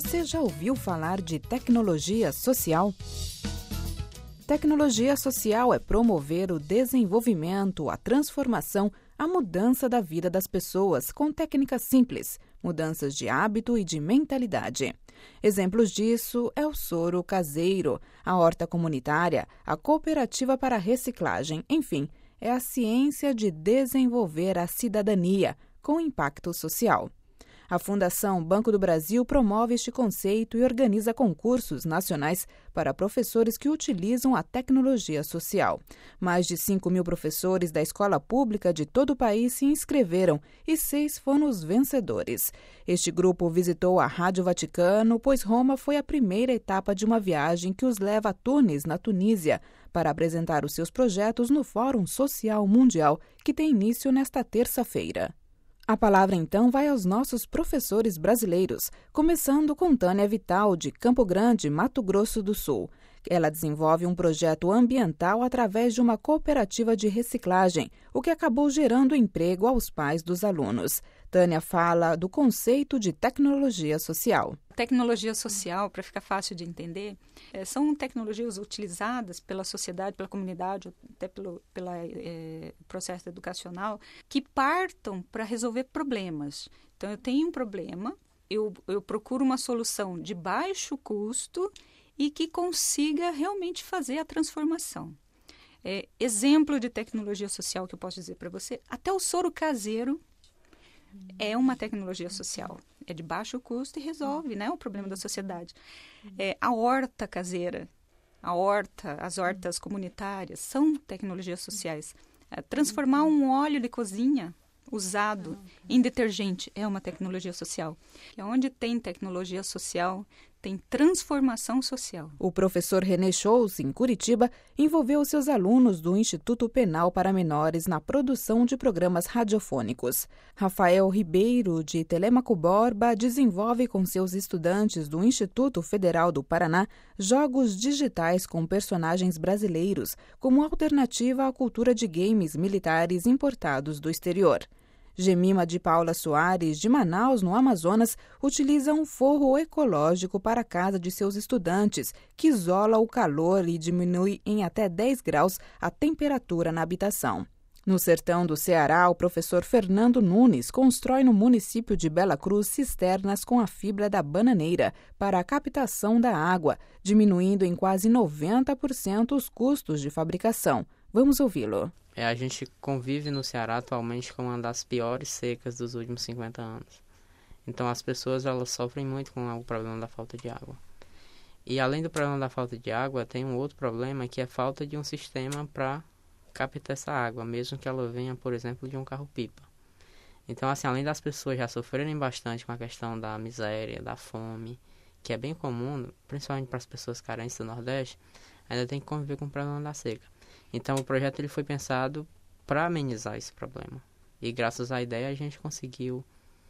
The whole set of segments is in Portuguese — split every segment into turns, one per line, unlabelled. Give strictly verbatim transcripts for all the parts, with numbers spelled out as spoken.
Você já ouviu falar de tecnologia social? Tecnologia social é promover o desenvolvimento, a transformação, a mudança da vida das pessoas com técnicas simples, mudanças de hábito e de mentalidade. Exemplos disso é o soro caseiro, a horta comunitária, a cooperativa para reciclagem, enfim, é a ciência de desenvolver a cidadania com impacto social. A Fundação Banco do Brasil promove este conceito e organiza concursos nacionais para professores que utilizam a tecnologia social. Mais de cinco mil professores da escola pública de todo o país se inscreveram e seis foram os vencedores. Este grupo visitou a Rádio Vaticano, pois Roma foi a primeira etapa de uma viagem que os leva a Tunis, na Tunísia, para apresentar os seus projetos no Fórum Social Mundial, que tem início nesta terça-feira. A palavra, então, vai aos nossos professores brasileiros, começando com Tânia Vital, de Campo Grande, Mato Grosso do Sul. Ela desenvolve um projeto ambiental através de uma cooperativa de reciclagem, o que acabou gerando emprego aos pais dos alunos. Tânia fala do conceito de tecnologia social.
Tecnologia social, para ficar fácil de entender, são tecnologias utilizadas pela sociedade, pela comunidade, até pelo pelo é, processo educacional, que partam para resolver problemas. Então, eu tenho um problema, eu, eu procuro uma solução de baixo custo e que consiga realmente fazer a transformação. É, exemplo de tecnologia social que eu posso dizer para você, até o soro caseiro é uma tecnologia social. É de baixo custo e resolve, né, o problema da sociedade. É, a horta caseira, a horta, as hortas comunitárias são tecnologias sociais. É, transformar um óleo de cozinha usado em detergente é uma tecnologia social. E onde tem tecnologia social, tem transformação social.
O professor René Scholz, em Curitiba, envolveu seus alunos do Instituto Penal para Menores na produção de programas radiofônicos. Rafael Ribeiro, de Telêmaco Borba, desenvolve com seus estudantes do Instituto Federal do Paraná jogos digitais com personagens brasileiros, como alternativa à cultura de games militares importados do exterior. Gemima de Paula Soares, de Manaus, no Amazonas, utiliza um forro ecológico para a casa de seus estudantes, que isola o calor e diminui em até dez graus a temperatura na habitação. No sertão do Ceará, o professor Fernando Nunes constrói no município de Bela Cruz cisternas com a fibra da bananeira para a captação da água, diminuindo em quase noventa por cento os custos de fabricação. Vamos ouvi-lo.
É, a gente convive no Ceará atualmente com uma das piores secas dos últimos cinquenta anos. Então as pessoas elas sofrem muito com o problema da falta de água. E além do problema da falta de água, tem um outro problema que é a falta de um sistema para captar essa água, mesmo que ela venha, por exemplo, de um carro-pipa. Então, assim, além das pessoas já sofrerem bastante com a questão da miséria, da fome, que é bem comum, principalmente para as pessoas carentes do Nordeste, ainda tem que conviver com o problema da seca. Então, o projeto ele foi pensado para amenizar esse problema. E, graças à ideia, a gente conseguiu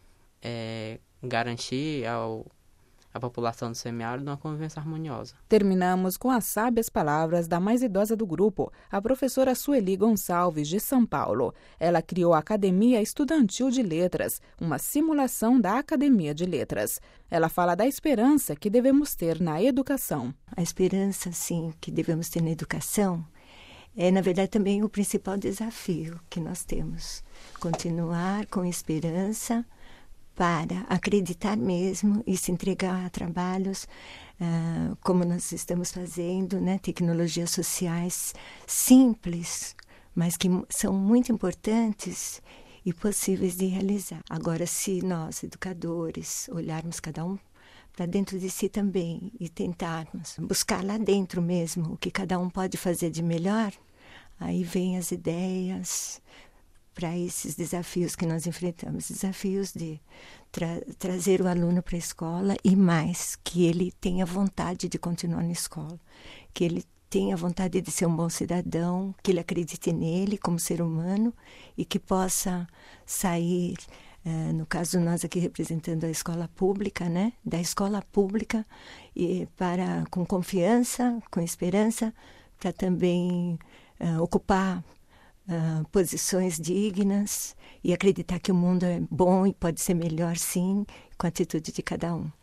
é, garantir ao, à população do semiárido uma convivência harmoniosa.
Terminamos com as sábias palavras da mais idosa do grupo, a professora Sueli Gonçalves, de São Paulo. Ela criou a Academia Estudantil de Letras, uma simulação da Academia de Letras. Ela fala da esperança que devemos ter na educação.
A esperança, sim, que devemos ter na educação é, na verdade, também o principal desafio que nós temos. Continuar com esperança para acreditar mesmo e se entregar a trabalhos uh, como nós estamos fazendo, né? Tecnologias sociais simples, mas que são muito importantes e possíveis de realizar. Agora, se nós, educadores, olharmos cada um para dentro de si também e tentarmos buscar lá dentro mesmo o que cada um pode fazer de melhor, aí vem as ideias para esses desafios que nós enfrentamos, desafios de tra- trazer o aluno para a escola e mais, que ele tenha vontade de continuar na escola, que ele tenha vontade de ser um bom cidadão, que ele acredite nele como ser humano e que possa sair, uh, no caso nós aqui representando a escola pública, né, da escola pública, e para, com confiança, com esperança, para também uh, ocupar Uh, posições dignas e acreditar que o mundo é bom e pode ser melhor, sim, com a atitude de cada um.